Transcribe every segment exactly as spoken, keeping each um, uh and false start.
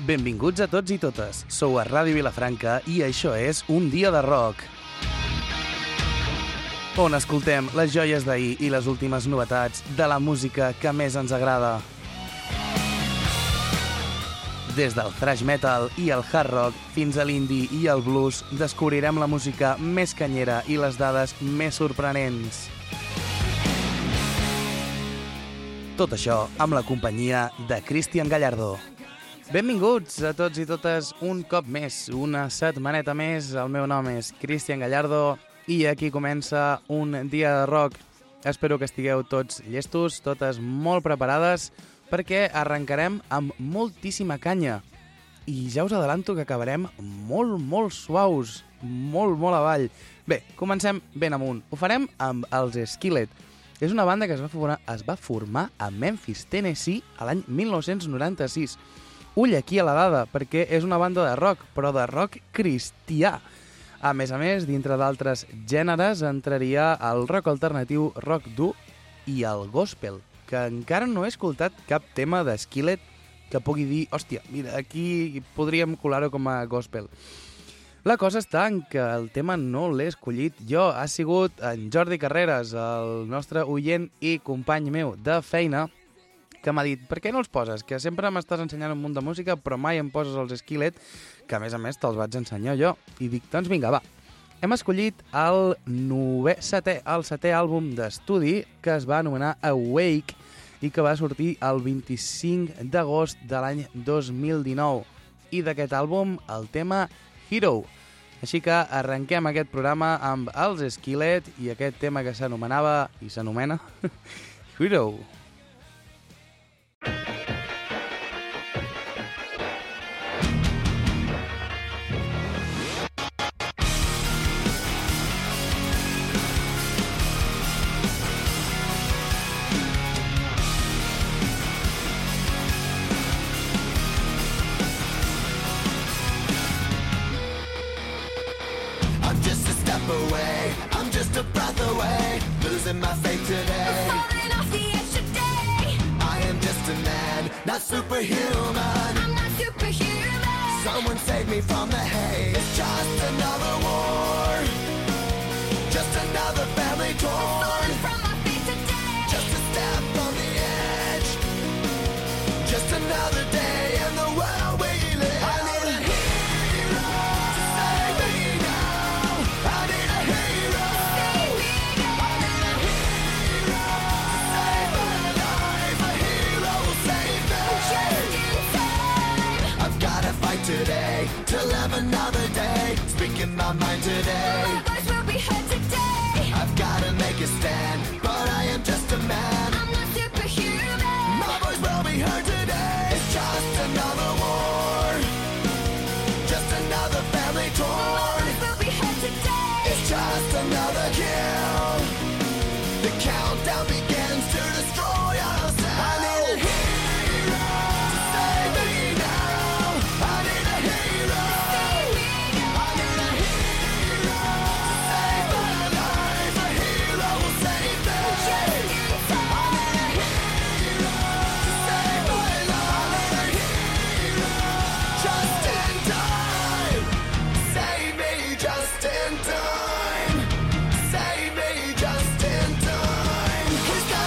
Benvinguts a tots i totes. Sou a Ràdio Vilafranca i això és Un dia de rock, on escoltem les joies d'ahir i les últimes novetats de la música que més ens agrada. Des del thrash metal i el hard rock fins a l'indie i el blues, descobrirem la música més canyera i les dades més sorprenents. Tot això amb la companyia de Cristian Gallardo. Benvinguts a tots i totes un cop més, una setmaneta més. El meu nom és Cristian Gallardo i aquí comença un dia de rock. Espero que estigueu tots llestos, totes molt preparades, perquè arrencarem amb moltíssima canya. I ja us adelanto que acabarem molt, molt suaus, molt, molt avall. Bé, comencem ben amunt. Ho farem amb els Skillet. És una banda que es va formar, es va formar a Memphis, Tennessee, a l'any mil nou-cents noranta-sis. Ull aquí a la dada, perquè és una banda de rock, però de rock cristià. A més a més, dintre d'altres gèneres, entraria el rock alternatiu, rock dur i el gospel, que encara no he escoltat cap tema de Skillet que pugui dir, hòstia, mira, aquí podríem colar-ho com a gospel. La cosa està en que el tema no l'he escollit jo, ha sigut en Jordi Carreras, el nostre oient i company meu de feina, que m'ha dit, per què no els poses? Que sempre m'estàs ensenyant un munt de música, però mai em poses els Skillet, que a més a més te'ls vaig ensenyar jo. I dic, doncs vinga, va. Hem escollit el novè setè, el setè àlbum d'estudi, que es va anomenar Awake, i que va sortir el vint-i-cinc d'agost de l'any dos mil dinou. I d'aquest àlbum, el tema Hero. Així que arrenquem aquest programa amb els Skillet i aquest tema que s'anomenava, i s'anomena, Hero. Away. I'm just a breath away, losing my faith today. I'm falling off the edge today. I am just a man, not superhuman. I'm not superhuman. Someone save me from the hate. It's just another war, just another family torn. I'm falling from my feet today. Just a step on the edge, just another day in the world we live. I need a hero to save me now. I need a hero. Save me now. I need a hero to save my life. A hero will save me. Just in time. I've gotta fight today to live another day. Speaking my mind today. My voice will be heard today. I've gotta make a stand, but I am just a man. I'm not superhuman. My voice will be heard today. It's just another war, just another family My torn. voice will be heard today. It's just another kill. The countdown begins to destroy ourselves. I need a hero to save me now. I need a hero. Save me now. I need a hero to save my life. A hero will save me. Just in time. I need a hero to save my life. I need a hero just in time. Save me just in time. Save me just in time. Who's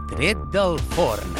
tret del forn.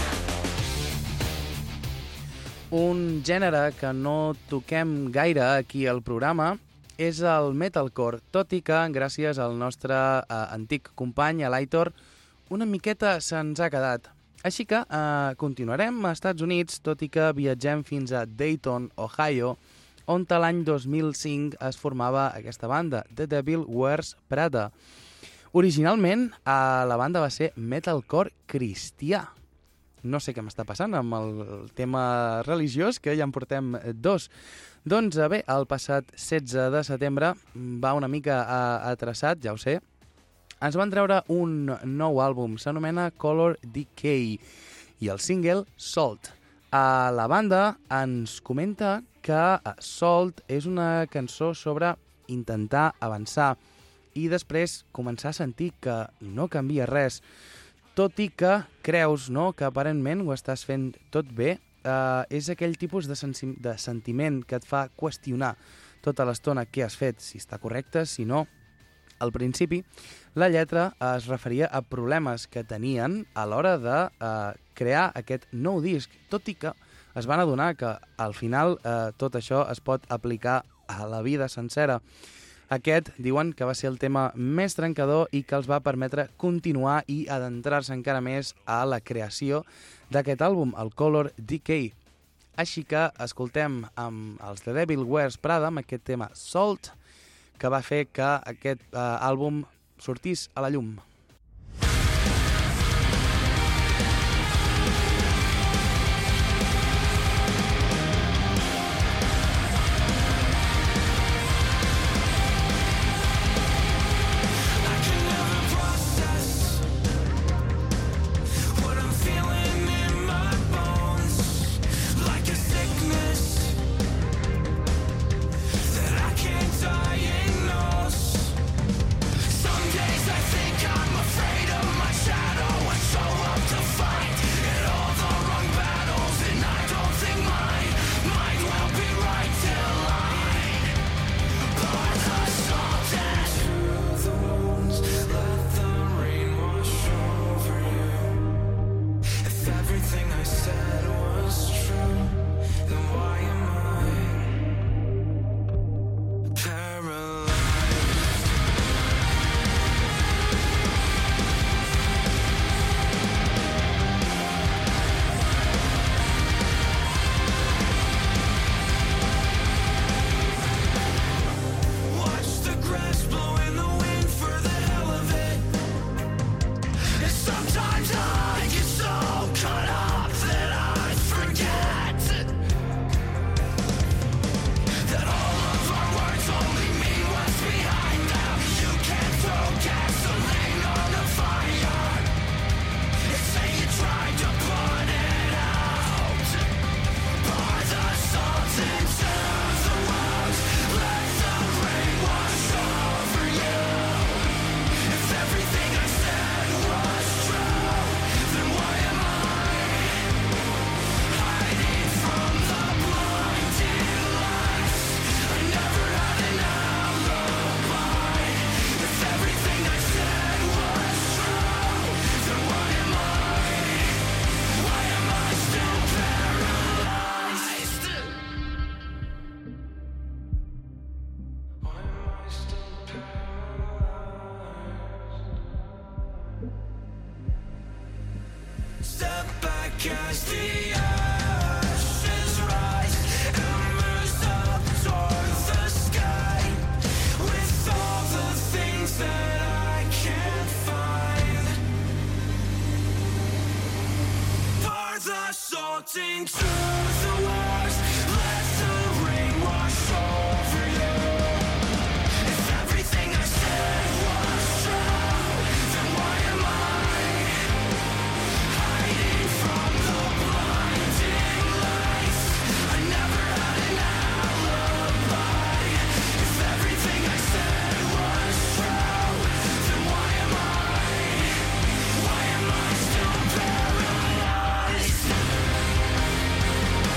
Un gènere que no toquem gaire aquí al programa és el metalcore, tot i que, gràcies al nostre eh, antic company, a l'Aitor, una miqueta se'ns ha quedat. Així que eh, continuarem a Estats Units, tot i que viatgem fins a Dayton, Ohio, on l'any dos mil cinc es formava aquesta banda, The Devil Wears Prada. Originalment, eh, la banda va ser metalcore cristià. No sé què m'està passant amb el tema religiós, que ja en portem dos. Doncs bé, el passat setze de setembre va una mica atrasat, ja ho sé. Ens van treure un nou àlbum, s'anomena Color Decay, i el single Salt. A la banda ens comenta que Salt és una cançó sobre intentar avançar i després començar a sentir que no canvia res. Tot i que creus, no?, que aparentment ho estàs fent tot bé, eh, és aquell tipus de, sensi- de sentiment que et fa qüestionar tota l'estona què has fet, si està correcte, si no. Al principi, la lletra es referia a problemes que tenien a l'hora de eh, crear aquest nou disc, tot i que es van adonar que al final eh, tot això es pot aplicar a la vida sencera. Aquest diuen que va ser el tema més trencador i que els va permetre continuar i adentrar-se encara més a la creació d'aquest àlbum, el Color Decay. Així que escoltem amb els The Devil Wears Prada amb aquest tema Salt, que va fer que aquest eh, àlbum sortís a la llum. As the ashes rise, embers up toward the sky, with all the things that I can't find. Pour the salt into the wars, let the rain wash over you. If everything I said was true, then why am I hiding from the blinding lights? I never had an alibi. If everything I said was true, then why am I, why am I still paralyzed?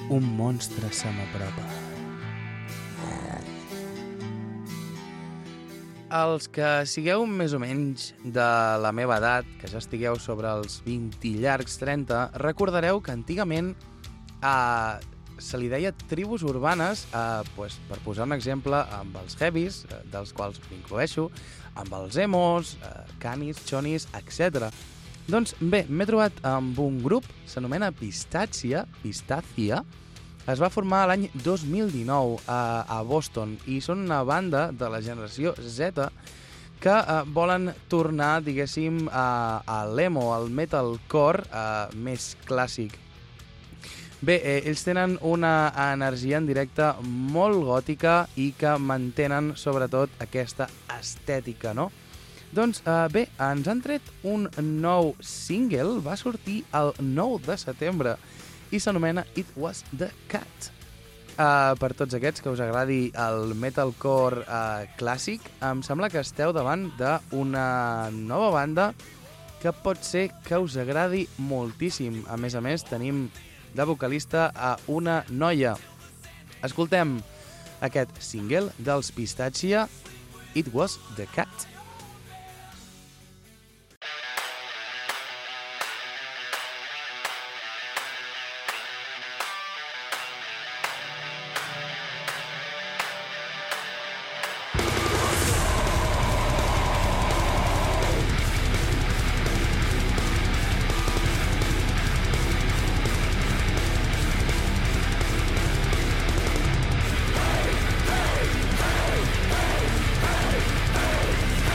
un monstre se m'apropa. Els que sigueu més o menys de la meva edat, que ja estigueu sobre els vint i llargs trenta, recordareu que antigament eh, se li deia tribus urbanes, eh, pues, per posar un exemple, amb els heavies, eh, dels quals m'incloeixo, amb els emos, eh, canis, chonis, etcètera. Doncs bé, m'he trobat amb un grup, s'anomena Pistàcia, Pistàcia, es va formar l'any dos mil dinou a, a Boston i són una banda de la generació Z que eh, volen tornar, diguéssim, a, a l'emo, al metalcore eh, més clàssic. Bé, eh, ells tenen una energia en directe molt gòtica i que mantenen sobretot aquesta estètica, no? Doncs eh, bé, ens han tret un nou single, va sortir el nou de setembre, i s'anomena It Was The Cat. Uh, per tots aquests que us agradi el metalcore uh, clàssic, em sembla que esteu davant d'una nova banda que pot ser que us agradi moltíssim. A més a més, tenim de vocalista a una noia. Escoltem aquest single dels Pistàcia, It Was The Cat. Hey!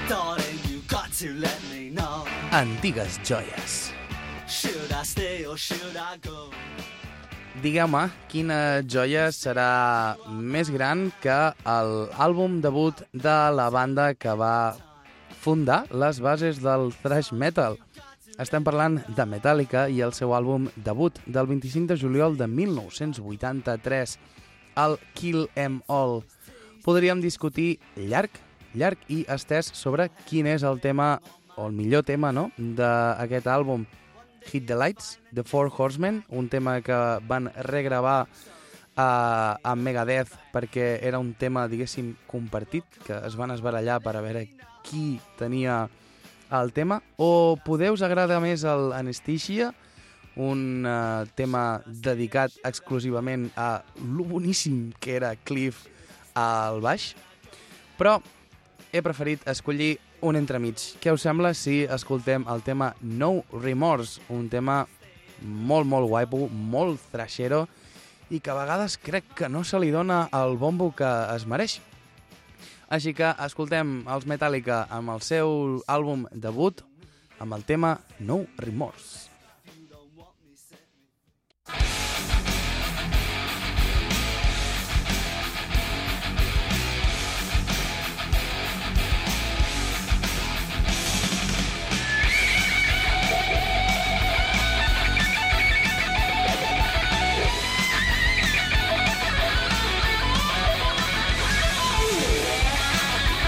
Darling, you got to let me know. Antigues joies. Should I stay or should I go? Digueu-me quina joia serà més gran que l'àlbum debut de la banda que va fundar les bases del thrash metal. Estem parlant de Metallica i el seu àlbum debut del vint-i-cinc de juliol de mil nou-cents vuitanta-tres, el Kill 'Em All. Podríem discutir llarg, llarg i estès sobre quin és el tema, o el millor tema, no?, d'aquest àlbum. Hit the Lights, The Four Horsemen, un tema que van regravar a, a Megadeth perquè era un tema, diguéssim, compartit, que es van esbarallar per a veure qui tenia el tema. O poder us agrada més el Anesthesia, un uh, tema dedicat exclusivament a lo boníssim que era Cliff al baix. Però he preferit escollir un entremig. Què us sembla si escoltem el tema No Remorse, un tema molt, molt guapo, molt thrashero i que a vegades crec que no se li dona el bombo que es mereix. Així que escoltem els Metallica amb el seu àlbum debut amb el tema No Remorse.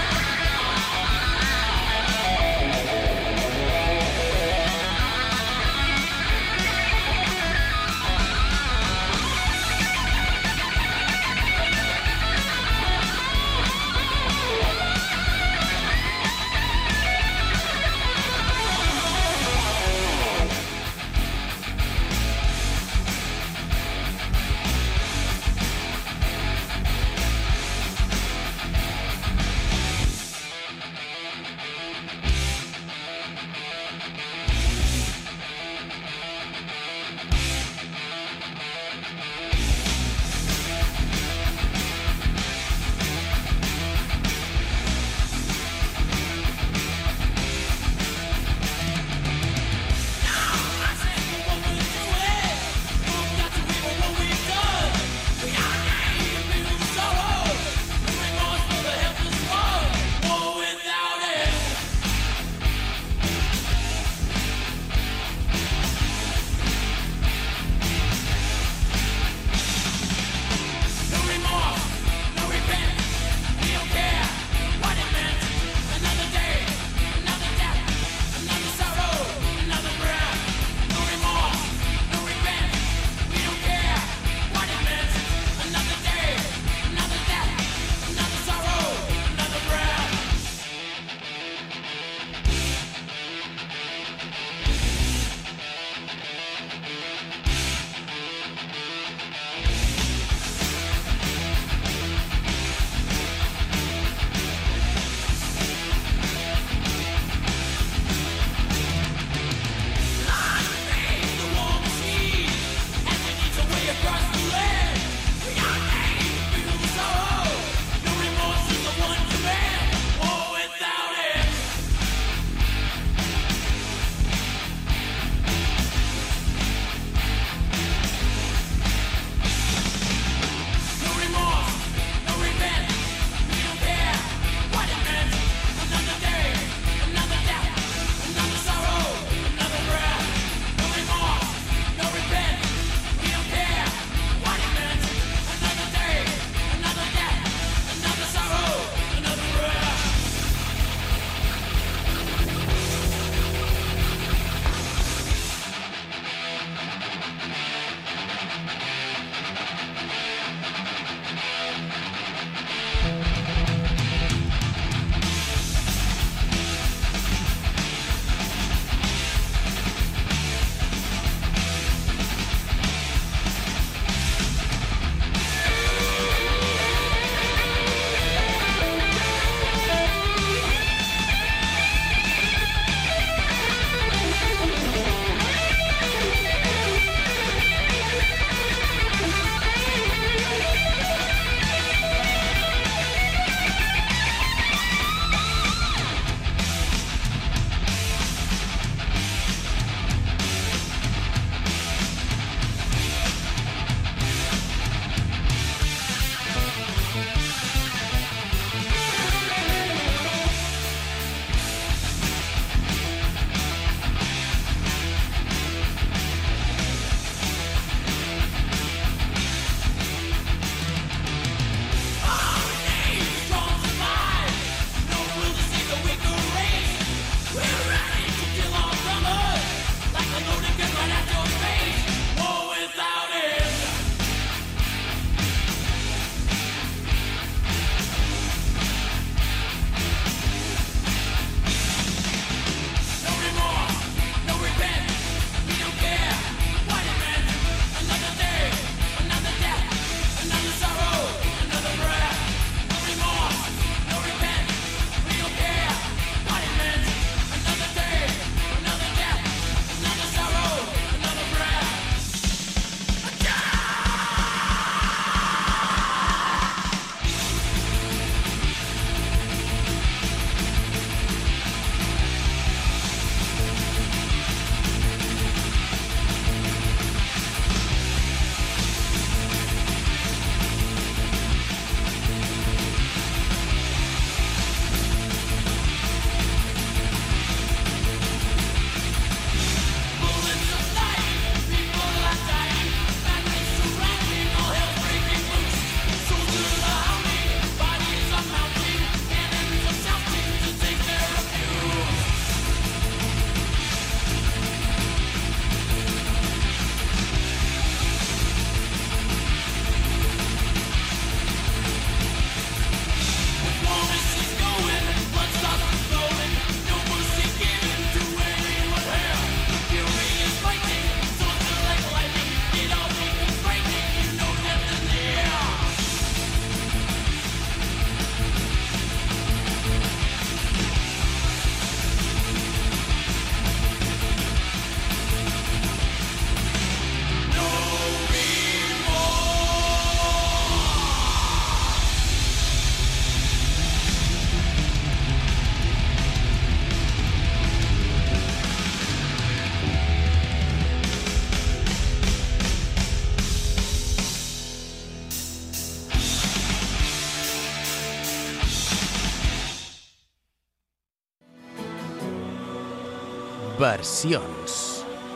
Thank versions.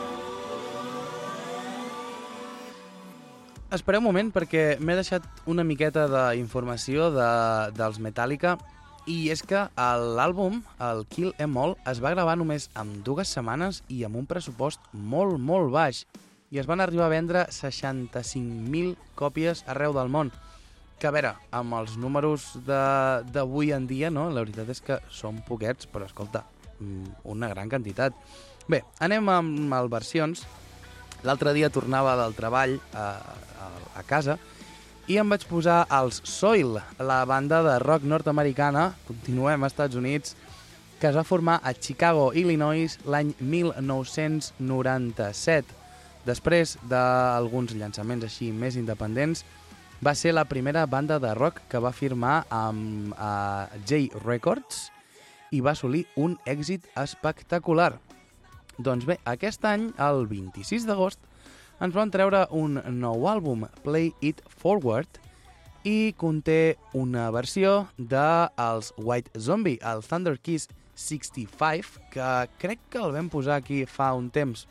Espereu un moment perquè m'he deixat una miqueta d'informació de, dels Metallica i és que l'àlbum, el Kill Em All, es va gravar només amb dues setmanes i amb un pressupost molt, molt baix i es van arribar a vendre seixanta-cinc mil còpies arreu del món. Que a veure, amb els números d'avui en dia, no? La veritat és que són poquets, però escolta, una gran quantitat. Bé, anem amb el versions. L'altre dia tornava del treball a, a, a casa i em vaig posar als Soil, la banda de rock nord-americana, continuem als Estats Units, que es va formar a Chicago, Illinois, l'any mil nou-cents noranta-set. Després d'alguns llançaments així més independents, va ser la primera banda de rock que va firmar amb uh, J Records i va assolir un èxit espectacular. Doncs bé, aquest any, el vint-i-sis d'agost, ens van treure un nou àlbum, Play It Forward, i conté una versió dels White Zombie, el Thunder Kiss seixanta-cinc, que crec que el vam posar aquí fa un temps.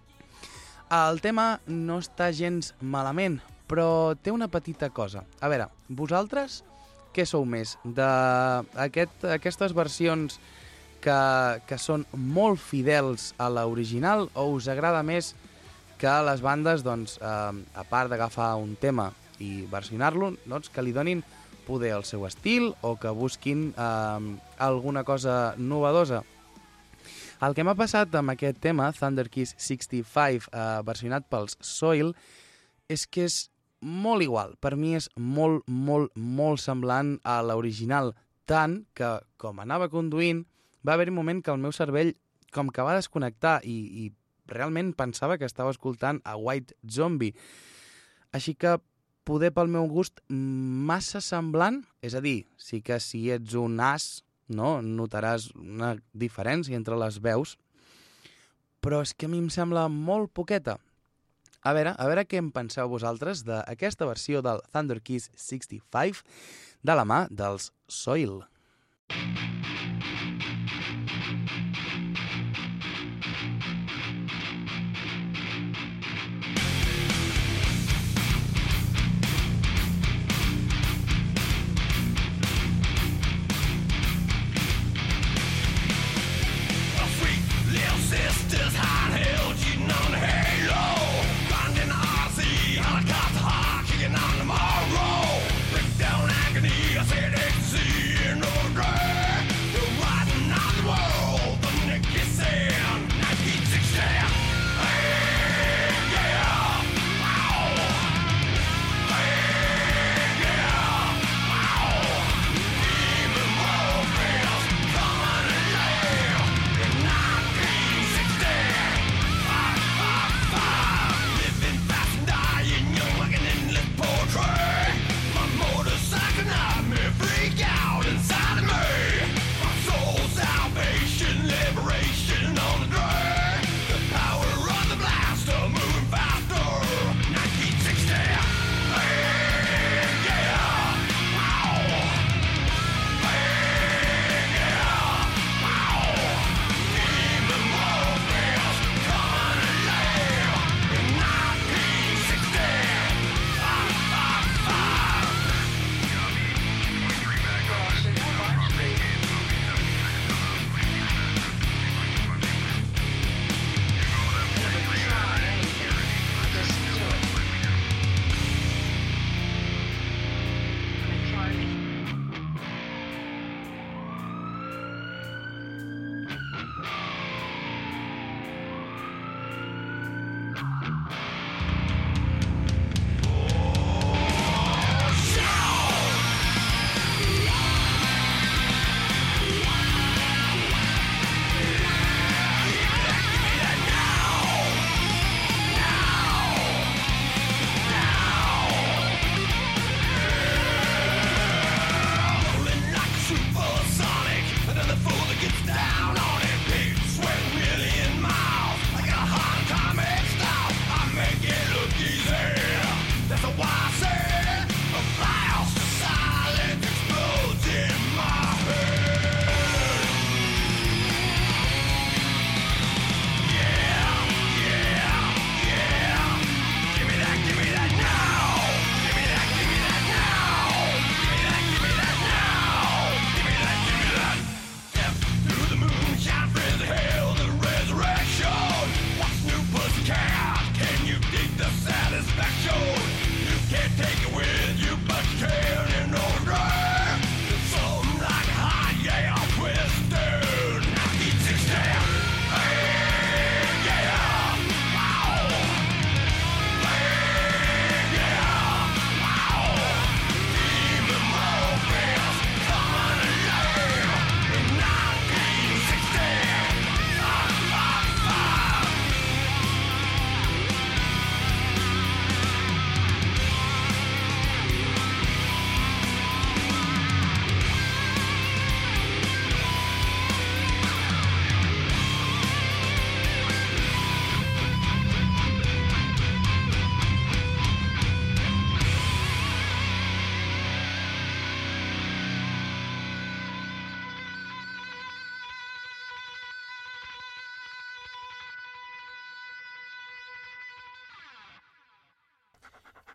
El tema no està gens malament, però té una petita cosa. A veure, vosaltres què sou més? D'aquestes versions que, que són molt fidels a l'original o us agrada més que les bandes, doncs, eh, a part d'agafar un tema i versionar-lo, doncs, que li donin poder el seu estil o que busquin eh, alguna cosa novedosa? El que m'ha passat amb aquest tema, Thunder Kiss seixanta-cinc, eh, versionat pels Soil, és que és molt igual. Per mi és molt, molt, molt semblant a l'original, tant que, com anava conduint, va haver un moment que el meu cervell com que va desconnectar i, i realment pensava que estava escoltant a White Zombie. Així que poder pel meu gust massa semblant, és a dir, sí que si ets un as, no, notaràs una diferència entre les veus, però és que a mi em sembla molt poqueta. A veure, a veure què en penseu vosaltres d'aquesta versió del Thunder Kiss seixanta-cinc de la mà dels Soil. Sisters hot-held, cheating on the halo. Grinding the R C, helicopter high, kicking on tomorrow. Break down agony, I said ecstasy in the grave.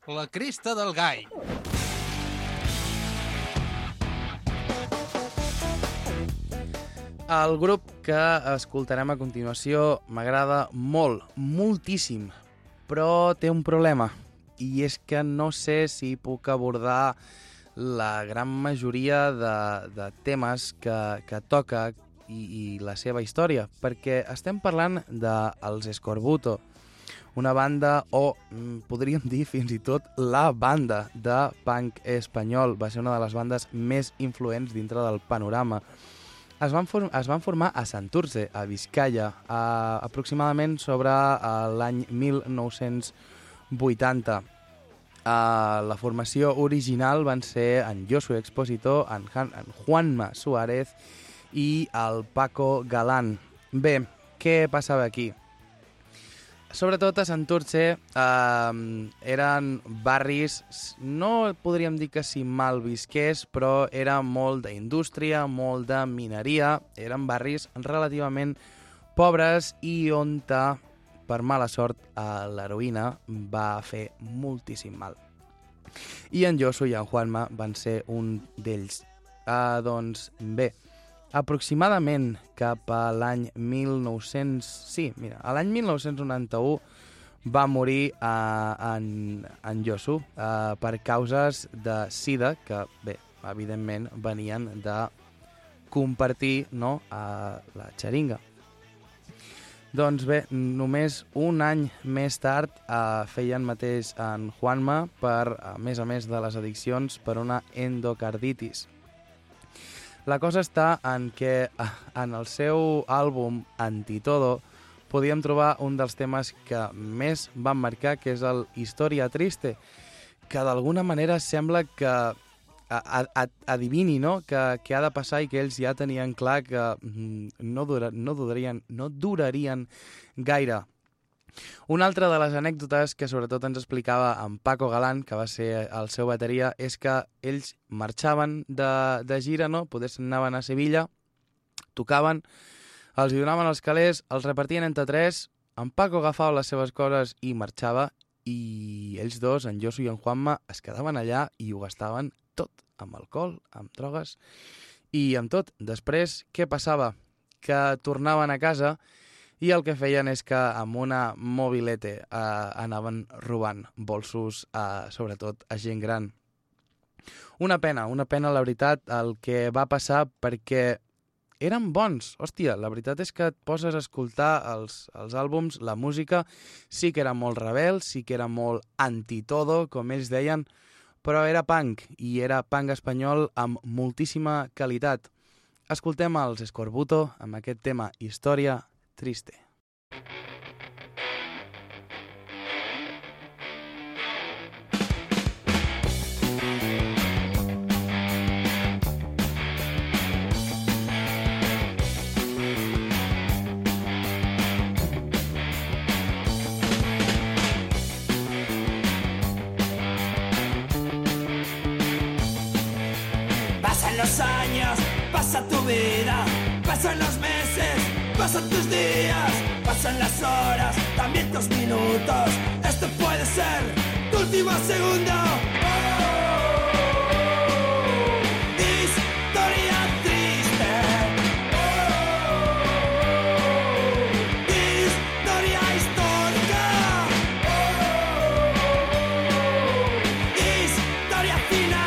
La cresta del gall. El grup que escoltarem a continuació m'agrada molt, moltíssim, però té un problema, i és que no sé si puc abordar la gran majoria de, de temes que, que toca i, i la seva història, perquè estem parlant dels Escorbuto, una banda, o mm, podríem dir fins i tot la banda de punk espanyol. Va ser una de les bandes més influents dintre del panorama. Es van, form es van formar a Santurce, a Vizcaya, a, aproximadament sobre l'any mil nou-cents vuitanta. Uh, la formació original van ser en Josué Expositor, en, Han en Juanma Suárez i el Paco Galán. Bé, què passava aquí? Sobretot a Santurce eh, eren barris, no podríem dir que si mal visqués, però era molt d'indústria, molt de mineria, eren barris relativament pobres i on, per mala sort, eh, l'heroïna va fer moltíssim mal. I en Josu i en Juanma van ser un d'ells. Eh, doncs bé, aproximadament cap a l'any mil nou-cents... Sí, mira, a l'any mil nou-cents noranta-u va morir uh, en, en Josu uh, per causes de sida, que, bé, evidentment venien de compartir, no, uh, la xeringa. Doncs bé, només un any més tard uh, feien mateix en Juanma per, a més a més de les addiccions, per una endocarditis. La cosa està en que en el seu àlbum Antitodo podíem trobar un dels temes que més van marcar, que és el Historia Triste, que d'alguna manera sembla que adivini, no?, que, que ha de passar i que ells ja tenien clar que no, dura, no, durarien, no durarien gaire. Una altra de les anècdotes que sobretot ens explicava en Paco Galán, que va ser el seu bateria, és que ells marxaven de, de gira, no? Poder anaven a Sevilla, tocaven, els donaven els calés, els repartien entre tres, en Paco agafava les seves coses i marxava, i ells dos, en Josu i en Juanma, es quedaven allà i ho gastaven tot, amb alcohol, amb drogues i amb tot. Després, què passava? Que tornaven a casa i el que feien és que amb una mobilete eh, anaven robant bolsos, eh, sobretot a gent gran. Una pena, una pena, la veritat, el que va passar, perquè eren bons. Hòstia, la veritat és que et poses a escoltar els, els àlbums, la música, sí que era molt rebel, sí que era molt antitodo, com ells deien, però era punk, i era punk espanyol amb moltíssima qualitat. Escoltem els Escorbuto amb aquest tema Historia Triste. Pasan los años, pasa tu vida, pasan los meses, pasan tus días, pasan las horas, también tus minutos. Esto puede ser tu último segundo. Historia triste. Historia histórica. Historia final.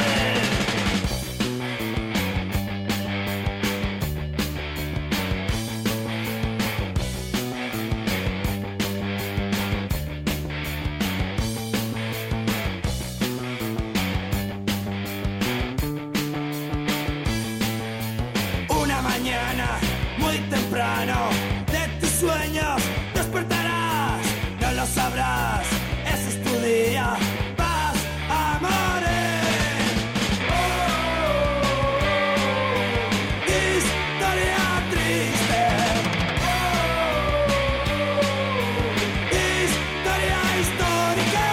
Mañana, muy temprano, de tus sueños despertarás, no lo sabrás, ese es tu día, vas a morir. Historia triste. Historia histórica.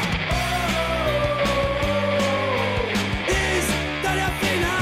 Historia final.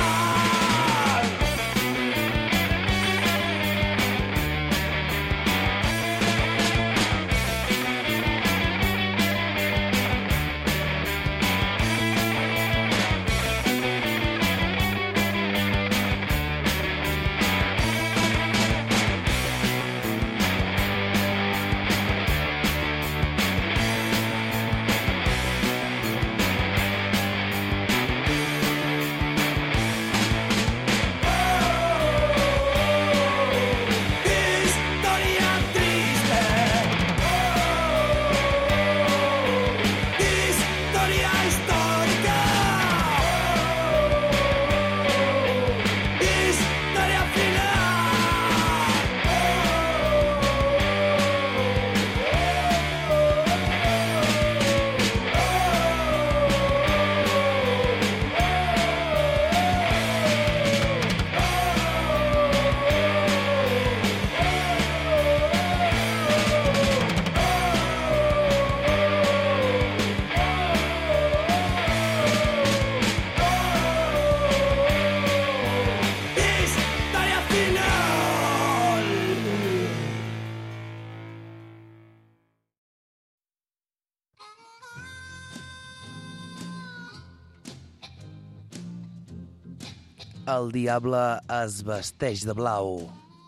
El diable es vesteix de blau.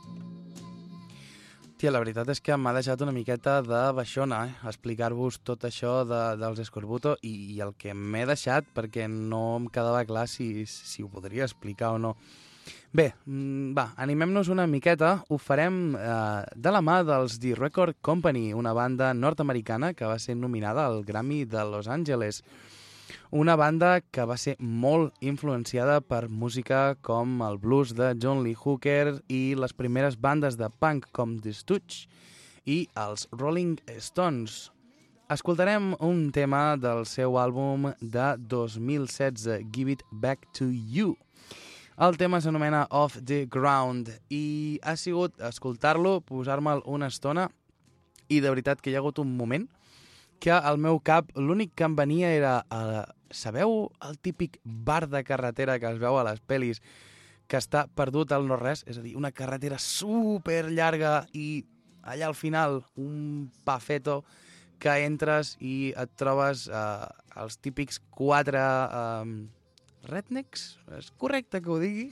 Tia, la veritat és que m'ha deixat una miqueta de baixona, eh? Explicar-vos tot això de, dels Escorbuto i, i el que m'he deixat perquè no em quedava clar si, si ho podria explicar o no. Bé, va, animem-nos una miqueta. Ho farem eh, de la mà dels The Record Company, una banda nord-americana que va ser nominada al Grammy de Los Angeles. Una banda que va ser molt influenciada per música com el blues de John Lee Hooker i les primeres bandes de punk com The Stooges i els Rolling Stones. Escoltarem un tema del seu àlbum de dos mil setze, Give It Back to You. El tema s'anomena Off the Ground i ha sigut escoltar-lo, posar-me'l una estona i de veritat que hi ha hagut un moment que al meu cap l'únic que em venia era... Eh, sabeu el típic bar de carretera que es veu a les pel·lis que està perdut al no-res? És a dir, una carretera super llarga i allà al final un pafeto que entres i et trobes eh, els típics quatre eh, rednecks, és correcte que ho digui,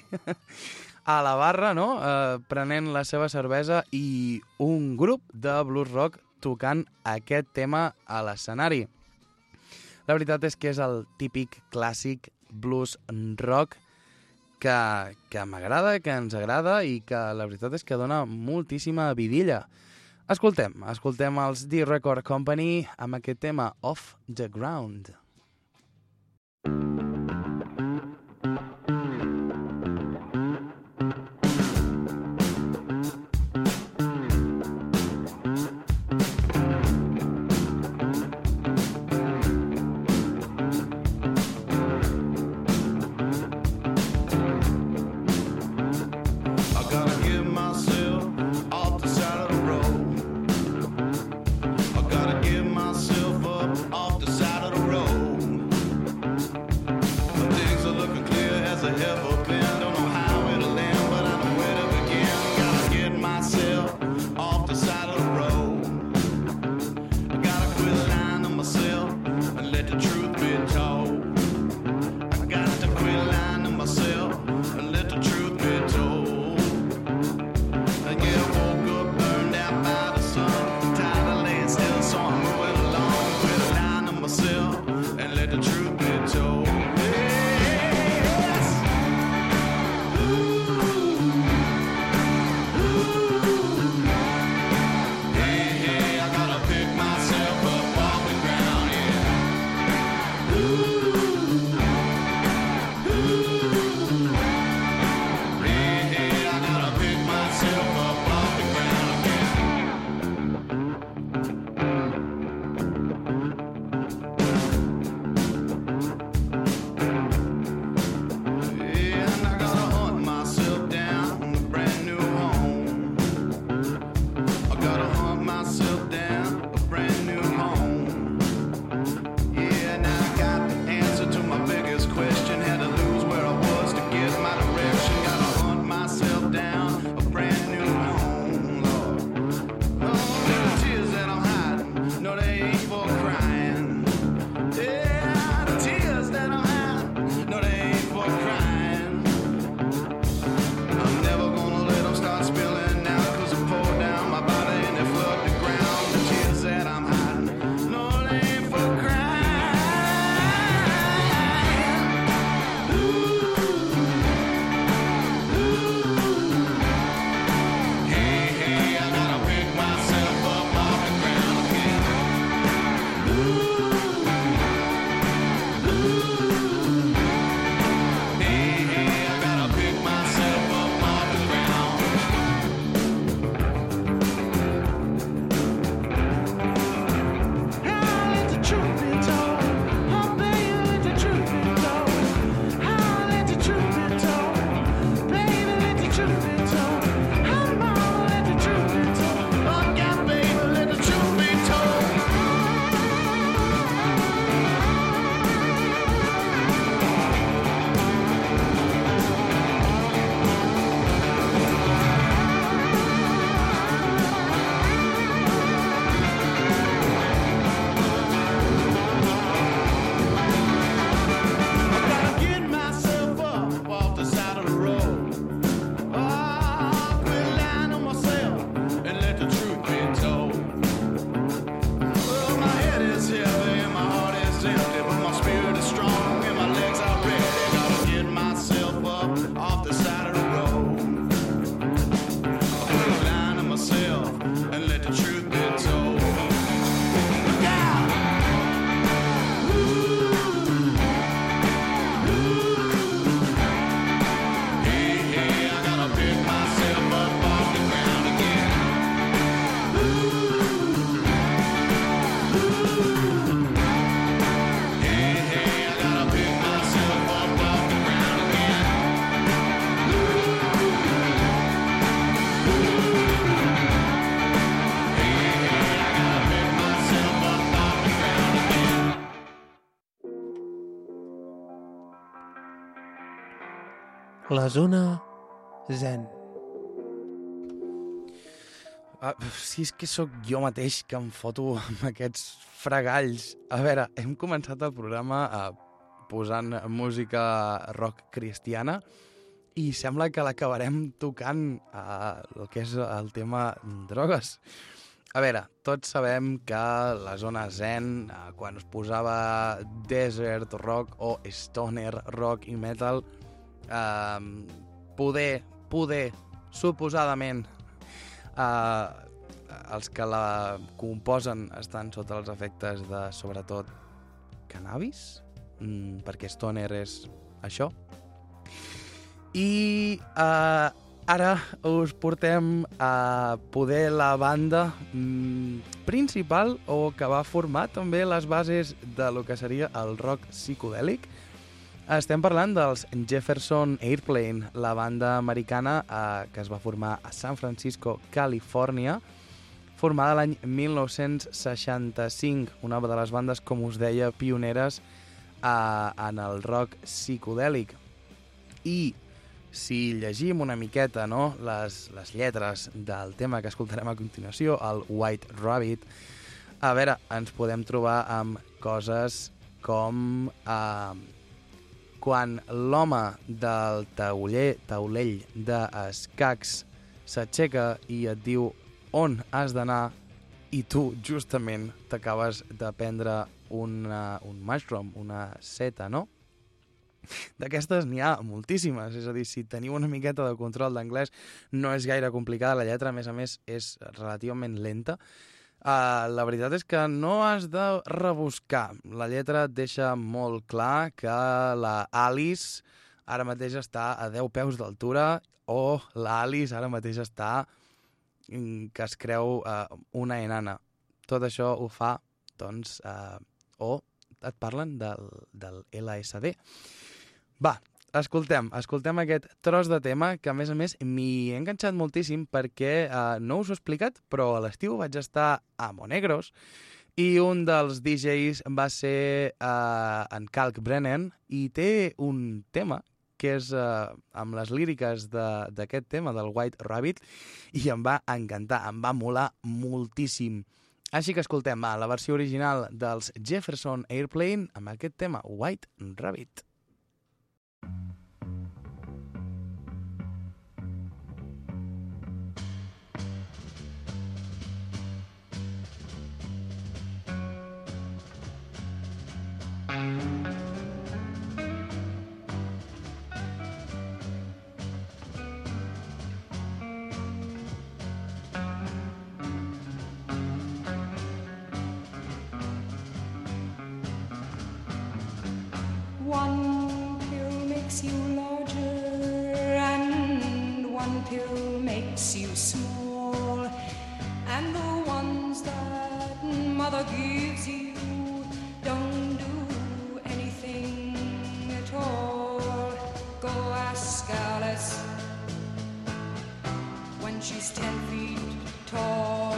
a la barra, no? Eh, prenent la seva cervesa i un grup de blues rock tocant aquest tema a l'escenari. La veritat és que és el típic clàssic blues rock que, que m'agrada, que ens agrada i que la veritat és que dona moltíssima vidilla. Escoltem, escoltem els The Record Company amb aquest tema Off the Ground. Myself up off the side of the road. La zona zen. Ah, si és que sóc jo mateix que em foto amb aquests fregalls. A veure, hem començat el programa eh, posant música rock cristiana i sembla que l'acabarem tocant eh, el que és el tema drogues. A veure, tots sabem que la zona zen, eh, quan es posava desert rock o stoner rock i metal, eh, poder, poder, suposadament, Uh, els que la composen estan sota els efectes de, sobretot, cannabis, mm, perquè stoner és això. I uh, ara us portem a poder la banda mm, principal o que va formar també les bases de lo que seria el rock psicodèlic. Estem parlant dels Jefferson Airplane, la banda americana eh, que es va formar a San Francisco, Califòrnia, formada l'any mil nou-cents seixanta-cinc, una de les bandes, com us deia, pioneres eh, en el rock psicodèlic. I si llegim una miqueta, no, les, les lletres del tema que escoltarem a continuació, el White Rabbit, a veure, ens podem trobar amb coses com... Eh, quan l'home del tauler, taulell d'escacs s'aixeca i et diu on has d'anar i tu justament t'acabes de prendre una, un mushroom, una seta, no? D'aquestes n'hi ha moltíssimes, és a dir, si teniu una miqueta de control d'anglès no és gaire complicada, la lletra a més a més és relativament lenta. Uh, la veritat és que no has de rebuscar. La lletra et deixa molt clar que la Alice ara mateix està a deu peus d'altura o la Alice ara mateix està que es creu uh, una enana. Tot això ho fa, doncs, uh, o et parlen del, del L S D. Va, escoltem, escoltem aquest tros de tema que, a més a més, m'hi he enganxat moltíssim perquè eh, no us ho he explicat, però a l'estiu vaig estar a Monegros i un dels D Js va ser eh, en Kalkbrennan i té un tema que és eh, amb les líriques d'aquest tema, del White Rabbit, i em va encantar, em va molar moltíssim. Així que escoltem, va, la versió original dels Jefferson Airplane amb aquest tema, White Rabbit. One pill makes you larger and one pill makes you small, and the ones that mother gives you don't do anything at all. Go ask Alice when she's ten feet tall.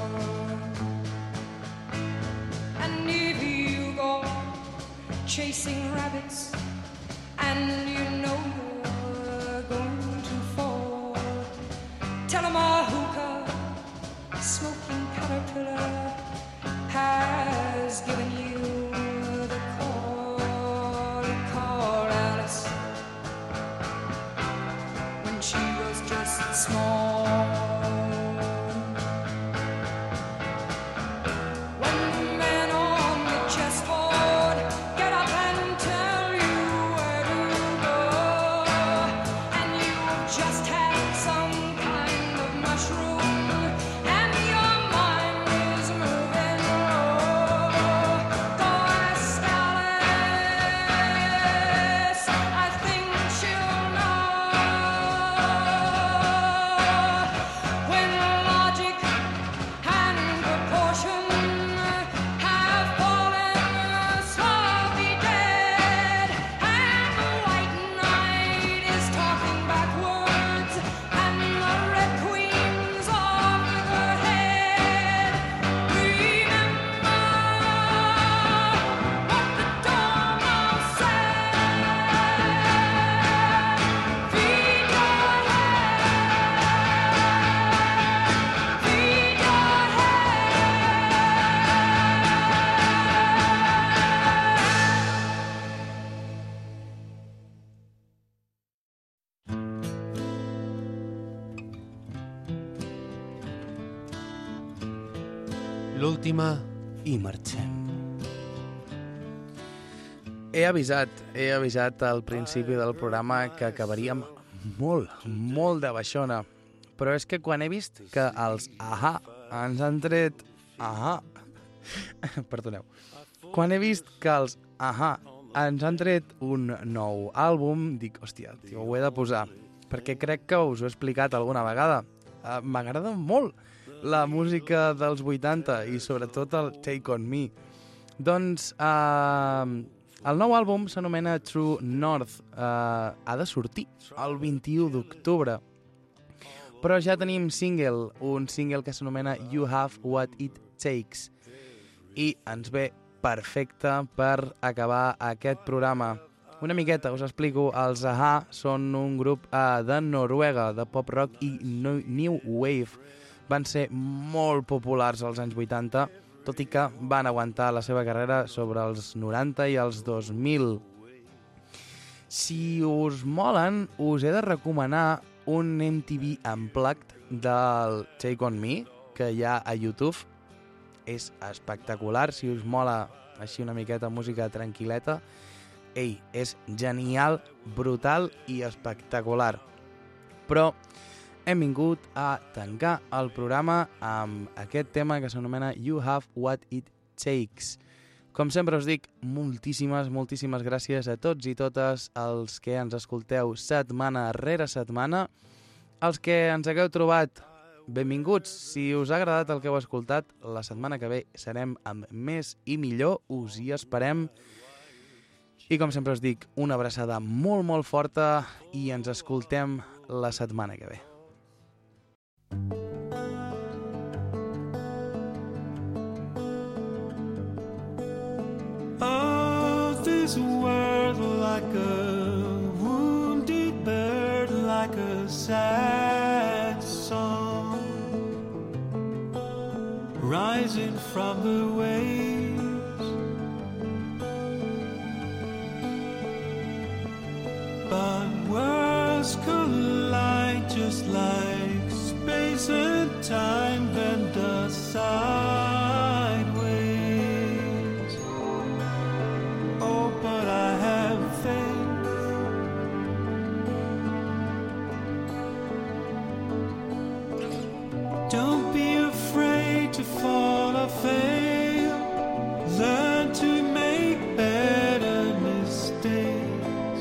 And if you go chasing rabbits and you know you're going to fall, tell 'em a hookah smoking caterpillar has given you the call. Call Alice when she was just small. When the man on the chessboard get up and tell you where to go, and you've just had some kind of mushroom, and your mind is moving low, go ask Alice, I think she'll know. L'última. I marxem. He avisat, he avisat al principi del programa que acabaríem molt, molt de baixona. Però és que quan he vist que els Ahà ens han tret... Ahà... Perdoneu. Quan he vist que els Ahà ens han tret un nou àlbum, dic, hòstia, tio, ho he de posar. Perquè crec que us ho he explicat alguna vegada. Uh, M'agrada molt la música dels vuitanta i sobretot el Take On Me. Doncs uh, el nou àlbum s'anomena True North. Uh, ha de sortir el vint-i-u d'octubre. Però ja tenim single, un single que s'anomena You Have What It Takes. I ens ve perfecte per acabar aquest programa. Una miqueta, us explico, els Ahà són un grup uh, de Noruega, de pop-rock i no, new wave. Van ser molt populars als anys vuitanta, tot i que van aguantar la seva carrera sobre els noranta i els dos mil. Si us molen, us he de recomanar un M T V Unplugged del Take On Me, que hi ha a YouTube. És espectacular, si us mola així una miqueta música tranquil·leta. Ei, és genial, brutal i espectacular. Però hem vingut a tancar el programa amb aquest tema que s'anomena You Have What It Takes. Com sempre us dic, moltíssimes, moltíssimes gràcies a tots i totes els que ens escolteu setmana rere setmana. Els que ens hagueu trobat, benvinguts. Si us ha agradat el que heu escoltat, la setmana que ve serem amb més i millor. Us hi esperem. I com sempre us dic, una abraçada molt, molt forta i ens escoltem la setmana que ve. Of this world like a wounded bird, like a sad song rising from the waves, but worlds collide just like space and time bend us sideways. Oh, but I have faith. Don't be afraid to fall or fail. Learn to make better mistakes.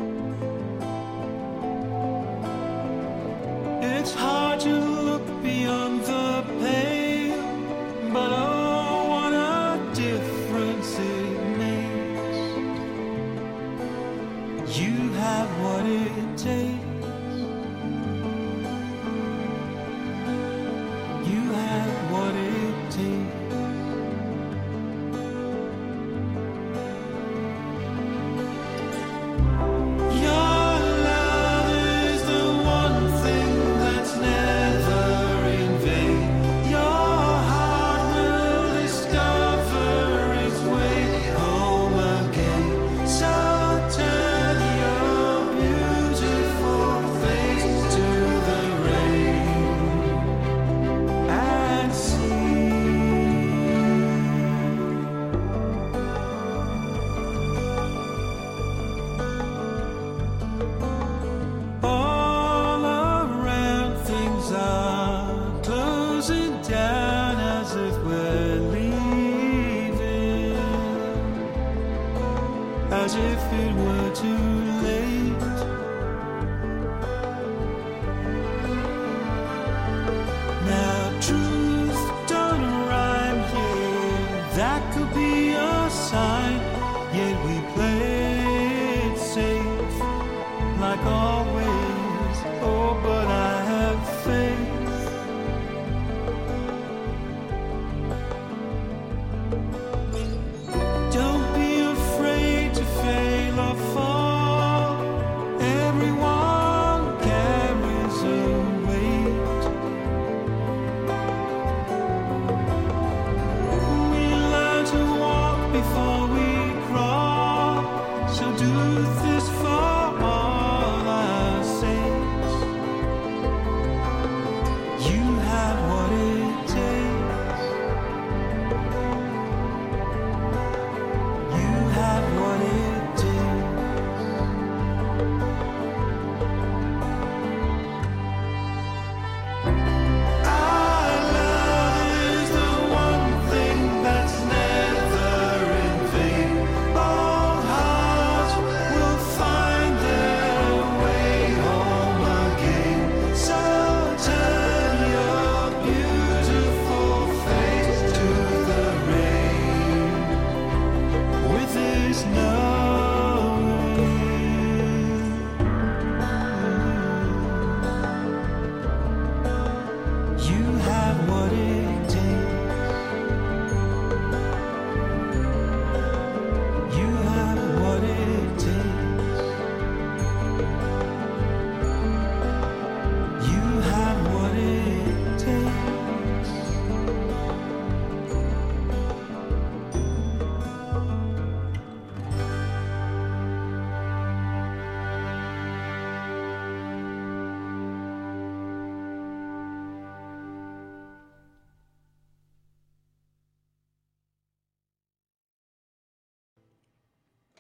It's hard to look beyond the pale, but oh, what a difference it makes. You have what it takes. You have what it takes. Your love is the one thing that's never in vain. Your heart will discover its way home again. So turn your beautiful face to the rain and see. All around things are closing down as if we're leaving, as if it were too late. Now truth don't rhyme here, that could be a sign, yet we play it safe like all